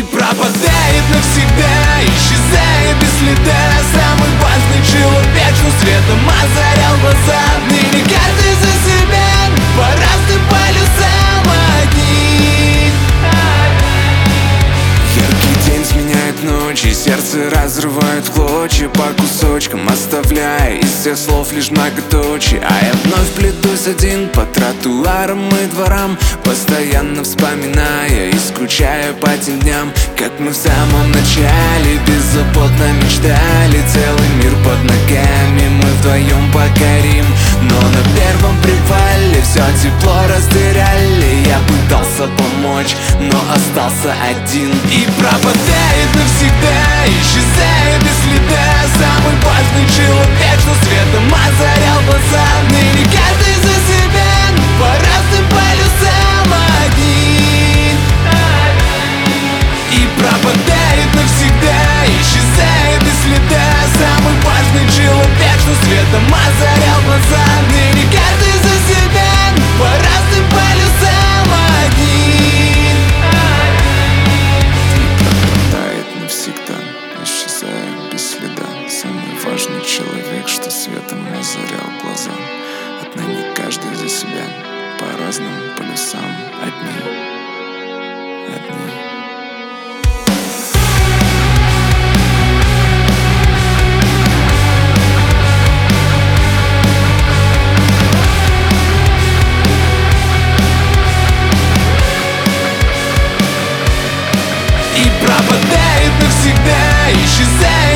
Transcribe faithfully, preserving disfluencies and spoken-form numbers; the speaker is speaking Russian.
пропадает навсегда, исчезая без следа. Самый важный человек, что светом озарял глаза. Ныне каждый за себя, по разным полюсам одни. Яркий день сменяет ночи, сердце разрывает в клочья по кусочкам, оставляя из всех слов лишь многоточие. А я вновь плетусь один по тротуарам и дворам, постоянно вспоминая и скучая по тем дням, как мы в самом начале беззаботно мечтали. Целый мир под ногами мы вдвоем покорим. Но на первом привале все тепло растеряли. Я пытался помочь, но остался один. И пропадает навсегда, исчезая без следа. Самый важный человек, что светом озарял глаза. Ныне каждый за себя, по разным полюсам одни. И пропадает навсегда, исчезая без следа. Самый важный человек, что светом озарял глаза. Ныне каждый за себя, по разным полюсам одни. Пропадает навсегда, исчезая без следа. Самый важный человек, что светом озарял глаза. Отныне каждый за себя, по разным полюсам одни. Одни. И пропадает навсегда, исчезая